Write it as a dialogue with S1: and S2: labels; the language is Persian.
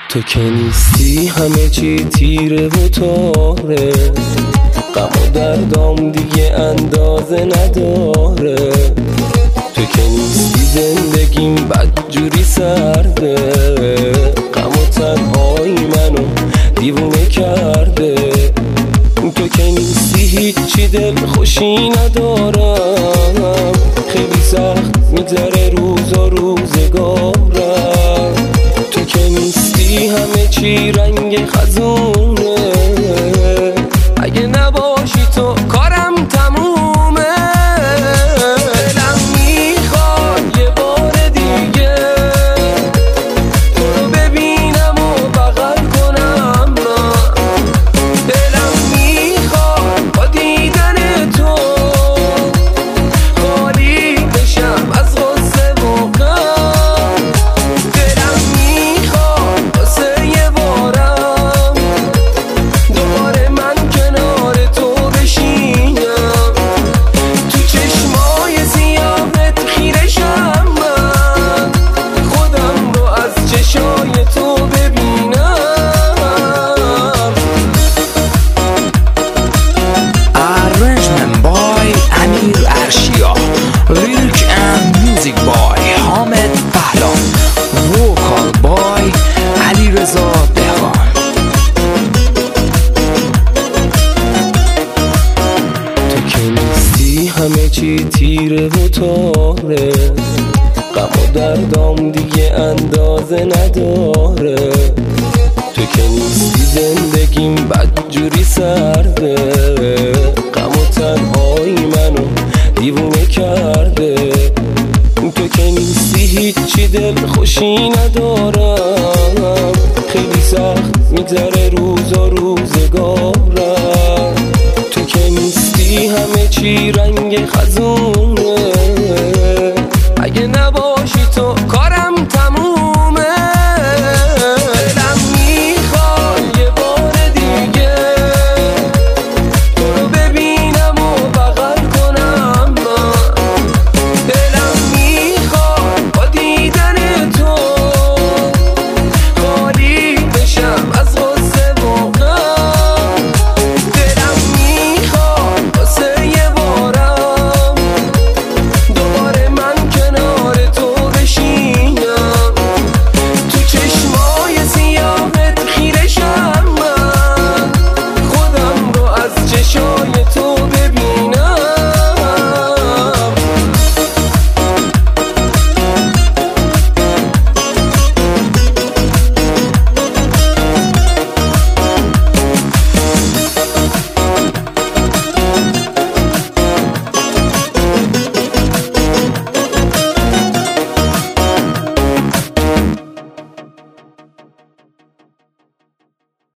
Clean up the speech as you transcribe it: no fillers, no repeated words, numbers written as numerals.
S1: تو که نیستی همه چی تیره و تاره، غم و دردام دیگه اندازه نداره. تو که نیستی زندگیم بدجوری سرده، غم و تنهایی منو دیوونه کرده. تو که نیستی هیچی دل خوشی ندارم، خیلی سخت میگذره روز و روزگارم. تو که نیستی همه چی رنگ خزونه، اگه نباشی تو کارم تمومه. دلم میخواد یه بار دیگه تو رو ببینم و بغل کنم. دلم میخواد با دیدن تو خالی بشم از غصه و غم. دلم میخواد واسه یه بارم دوباره من کنار تو بشینم، تو چشمای سیاهت خیره شم، من خودم رو از چشای تو ببینم.
S2: Arrangement by امیر ارشیا، lyric and music by حامد پهلوان، vocal by علیرضا دهقان.
S1: تو که نیستی همه چی تیره و تاره، غم و دردام دیگه اندازه نداره. تو که نیستی زندگیم بدجوری سرده، غم و تنهایی منو دیوونه کرده. تو که نیستی هیچی دل خوشی ندارم، خیلی سخت میگذره روز و روزگارم. تو که نیستی همه چی رنگ خزونه،